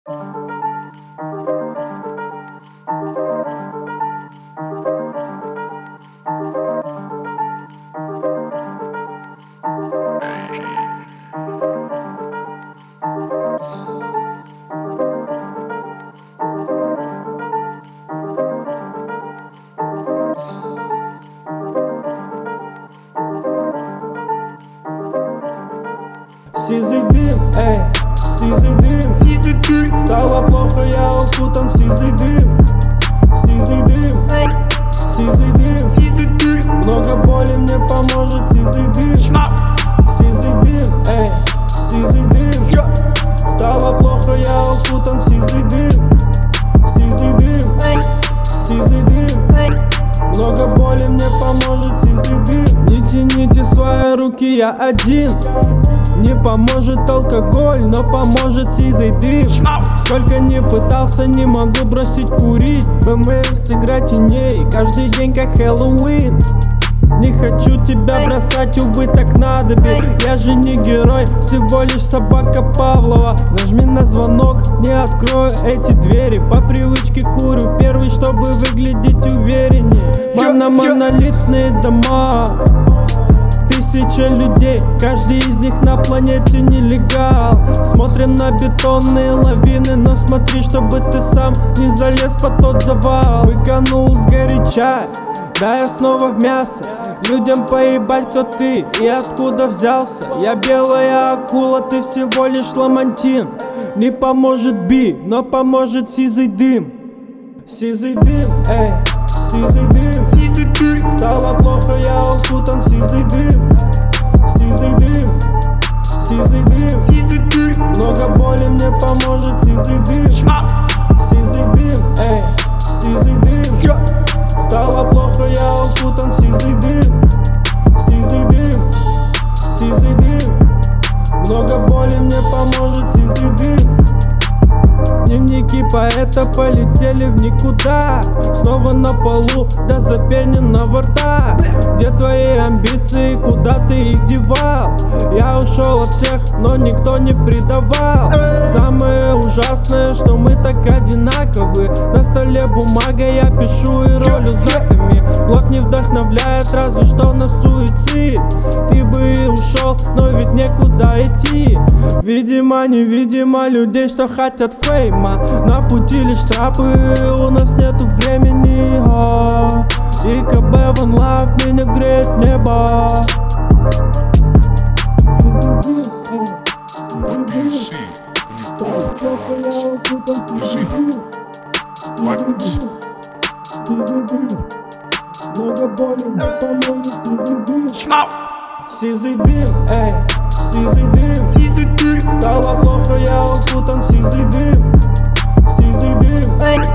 Сизый дым, сизый дым. Стало плохо, я укутан в сизый дым. Сизый дым, сизый дым. Много боли мне поможет сизый дым. Сизый дым, сизый дым. Стало плохо, я укутан в сизый дым. Сизый дым, сизый дым. Много боли мне поможет сизый дым. Не тяните свои руки, я один. Не поможет алкоголь, но поможет сизый дым. Сколько не пытался, не могу бросить курить. БМС, игра теней, каждый день как Хэллоуин. Не хочу тебя бросать, увы, так надо бить. Я же не герой, всего лишь собака Павлова. Нажми на звонок, не открою эти двери. По привычке курю первый, чтобы выглядеть увереннее. Монолитные дома, тысяча людей, каждый из них на планете нелегал. Смотрим на бетонные лавины, но смотри, чтобы ты сам не залез под тот завал. Выканул сгоряча, да я снова в мясо. Людям поебать, кто ты и откуда взялся. Я белая акула, ты всего лишь ламантин. Не поможет би, но поможет сизый дым. Сизый дым, сизый дым. Стало плохо, я укутан в сизый дым. Сизый дым, сизый дым. Много боли мне поможет сизый дым. Сизый дым, сизый дым. Стало плохо, я укутан в сизый дым. Сизый дым, сизый дым. Много боли мне поможет сизый дым. Дневники поэта полетели в никуда. Снова на полу до запененного рта. Где твои амбиции, куда ты их девал? Я ушел от всех, но никто не предавал. Самое ужасное, что мы так одинаковы. На столе бумага, я пишу и ролю знаками. Блок не вдохновляет, разве что на суицид. Ты бы и ушел, но ведь некуда идти. Видимо, невидимо людей, что хотят фейма. На пути лишь трапы, у нас нету времени. И КБ One Love меня греет небо. Много боли, но поможет сизый дым. Сизый дым, сизый дым. Стало плохо, я укутан в сизый дым. Сизый дым,